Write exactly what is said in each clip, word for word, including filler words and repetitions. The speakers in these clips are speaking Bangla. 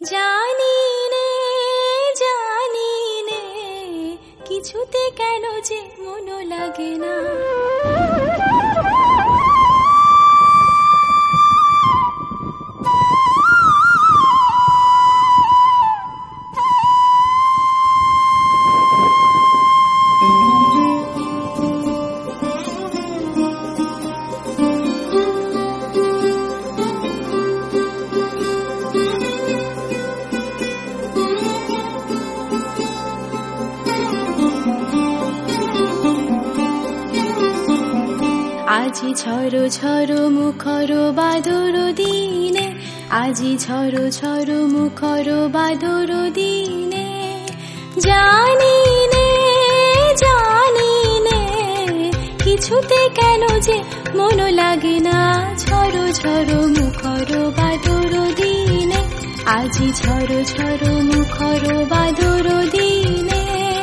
জানি নে জানি নে কিছুতে কেন যে মন লাগে না। আজি ঝড় ঝড় মুখর বাদর দিনে, আজি ঝড় ঝড় মুখর বাদর দিনে, জানি নে জানি নে কিছুতে কেন যে মন লাগে না। ঝড় ঝড় মুখর বাদর দিনে, আজি ঝড় ঝড় মুখর বাদর দিনে।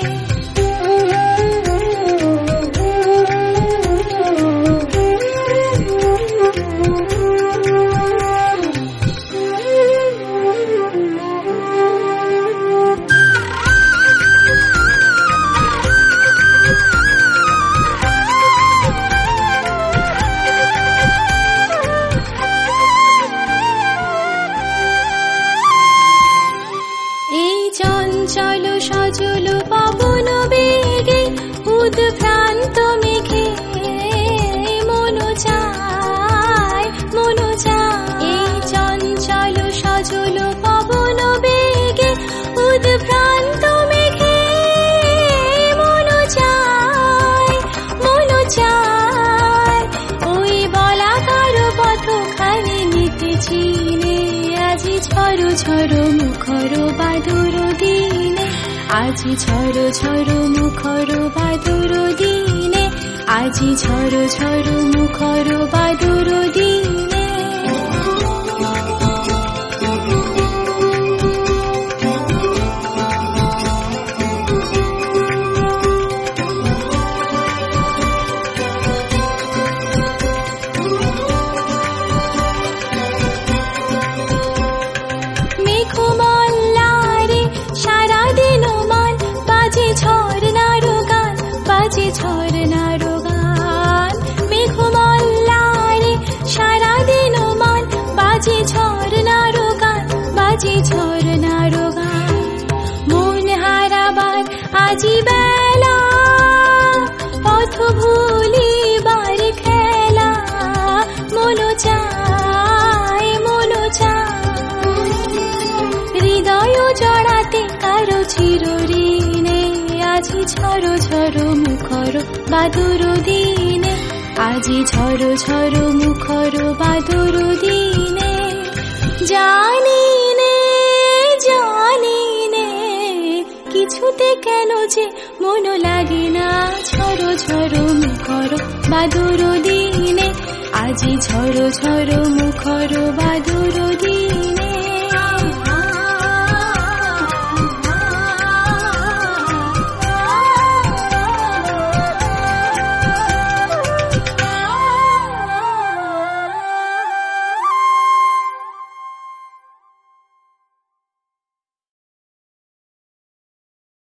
চঞ্চল সজল পবন বেগে উদ্ভ্রান্ত মেঘে মন চায় মন চায়। এই চঞ্চল সজল পবন বেগে উদ্ভ্রান্ত মেঘে মন চায় মন চায়। ওই বলাকার পথখানি নিতে চিনে, আজি ঝড় ঝড় মুখর বাদর দিনে, আজি ঝড় ঝড় মুখর বাদর দিনে, আজি ঝড় ঝড় মুখর বাদর দিনে। ঝরনার গান মেঘমল্লারে সারাদিন মান বাজে, ঝরনার গান বাজে ঝরনার গান। মন হারাবার আজি বেলা, পথ ভুলিবার খেলা, মন চায় মন চায়। হৃদয় জড়াতে কারো চিরঋণে, আজি ঝড় ঝড় মুখর বাদর দিনে, আজি ঝড় ঝড় মুখর বাদর দিনে। জানি নে জানি নে কিছুতে কেন যে মন লাগে না। ঝড় ঝড় মুখর বাদর দিনে, আজি ঝড় ঝড় মুখর বাদর দিনে।